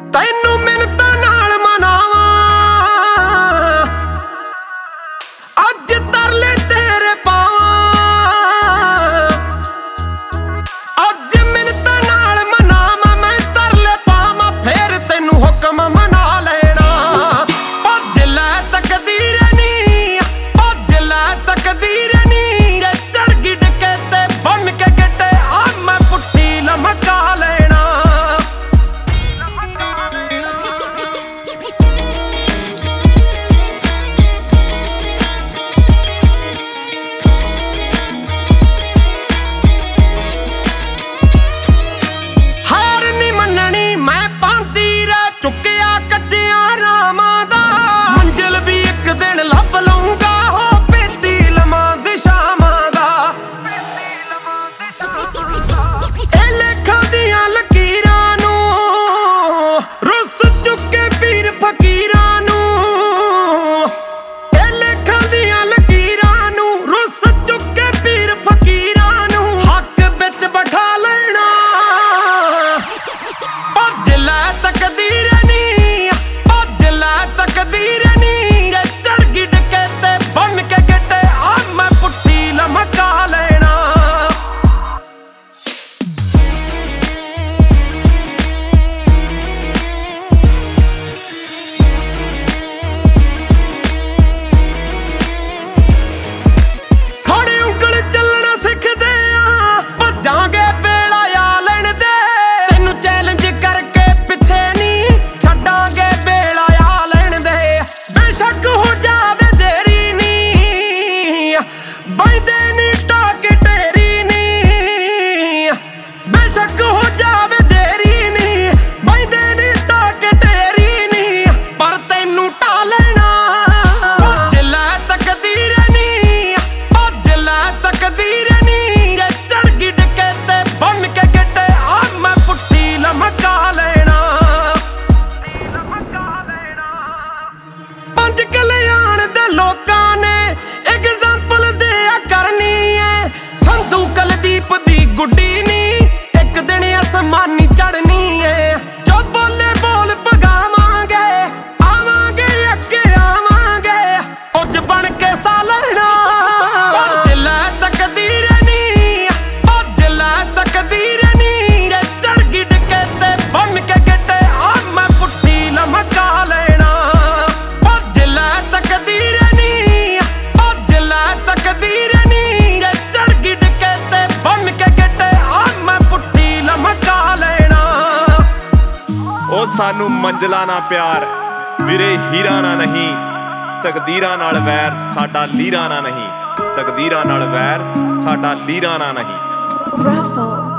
ਤੈਨੂੰ ਮਿੰਨਤਾਂ ਨਾਲ ਮਨਾਵਾਂ ਅੱਜ ਤਰਲੇ ਤੇਰੇ ਪਾਵਾਂ। ਅੱਜ ਮਿੰਨਤਾਂ ਨਾਲ ਮਨਾਵਾਂ ਮੈਂ ਤਰਲੇ ਪਾਵਾਂ ਫੇਰ ਤੈਨੂੰ ਹੁਕਮ ਮਨਾ ਲੈਣਾ। ਭੱਜ ਲੈ ਤਕਦੀਰ ਨੀ, ਭੱਜ ਲੈ ਤਕਦੀਰ ਨੀ, ਜੇ ਚੜ ਗਈ ਡਿੱਗੇ ਤੇ ਬਣ ਕੇ ਗਿੱਟੇ ਆ ਮੈਂ ਪੁੱਠੀ ਲਮਕਾ ਲੈਣਾ। ਚੁੱਕਿਆ ਕੱਚਿਆਂ ਰਾਮਾਂ ਦਾ ਮੰਜ਼ਿਲ ਵੀ ਇੱਕ ਦਿਨ ਲੱਭ ਲਊਂਗਾ ਹੋ ਪੇਤੀ ਲਮਾਂ ਦਿਸ਼ਾਵਾਂ ਦਾ। ਇਹ ਲੇਖਾਂ ਦੀਆਂ ਲਕੀਰਾਂ ਨੂੰ ਰੁੱਸ ਚੁੱਕੇ ਪੀਰ ਫਕੀਰਾਂ ਨੂੰ। ਇਹ ਲੇਖਾਂ ਦੀਆਂ ਲਕੀਰਾਂ ਨੂੰ ਰੁੱਸ ਚੁੱਕੇ ਪੀਰ ਫਕੀਰਾਂ ਨੂੰ ਹੱਕ ਵਿੱਚ ਬਿਠਾ ਲੈਣਾ। ਭੱਜ ਲੈ ਤਕਦੀਰ ਸ਼ੱਕ ਹੋ ਜਾਵੇ ਢੇਰੀ ਨੀ ਬੈਂਦੇ ਨੀ ਟਾਕ ਢੇਰੀ ਨੀ ਪਰ ਤੈਨੂੰ ਢਾ ਲੈਣਾ। ਭੱਜ ਲੈ ਤਕਦੀਰ ਨੀ, ਭੱਜ ਲੈ ਤਕਦੀਰ ਨੀ, ਜੇ ਚੜ ਗਈ ਡਿੱਗੇ ਤੇ ਬਣ ਕੇ ਗਿੱਟੇ ਆ ਮੈਂ ਪੁੱਠੀ ਲਮਕਾ ਲੈਣਾ। ਪੰਜ ਕਲਿਆਣ ਦੇ ਲੋਕਾਂ ਨੇ ਐਗਜ਼ਾਮਪਲ ਦਿਆ ਕਰਨੀ ਏ। ਸੰਧੂ ਕੁਲਦੀਪ ਦੀ ਗੁੱਡੀ ਨੀ ਅਸਮਾਨੀ ਚੜ੍ਹਨੀ ਏ। ਜੋ ਬੋਲੇ ਬੋਲ ਪਗਾਵਾਂਗੇ ਆਵਾਂਗੇ ਅੱਗੇ ਆਵਾਂਗੇ ਉੱਜ ਬਣ ਕੇ ਸਾਹ ਲੈਣਾ। ਭੱਜ ਲੈ ਤਕਦੀਰ ਨੀ, ਭੱਜ ਲੈ ਤਕਦੀਰ ਨੀ, ਜੇ ਚੜ ਗਈ ਡਿੱਗੇ ਤੇ ਬਣ ਕੇ ਗਿੱਟੇ ਆ ਮੈਂ ਪੁੱਠੀ ਲਮਕਾ ਲੈਣਾ। ਭੱਜ ਲੈ ਤਕਦੀਰ ਨੀ, ਭੱਜ ਲੈ ਤਕਦੀਰ ਨੀ, ਜੇ ਚੜ ਗਈ ਡਿੱਗੇ ਤੇ ਬਣ ਕੇ ਗਿੱਟੇ ਆ ਮੈਂ ਪੁੱਠੀ ਲਮਕਾ ਲੈਣਾ। ਉਹ ਸਾਨੂੰ ਮੰਜ਼ਲਾਂ ਨਾਲ ਪਿਆਰ ਵੀਰੇ ਹੀਰਾਂ ਨਾਲ ਨਹੀਂ, ਤਕਦੀਰਾਂ ਨਾਲ ਵੈਰ ਸਾਡਾ ਲੀਰਾਂ ਨਾਲ ਨਹੀਂ, ਤਕਦੀਰਾਂ ਨਾਲ ਵੈਰ ਸਾਡਾ ਲੀਰਾਂ ਨਾਲ ਨਹੀਂ।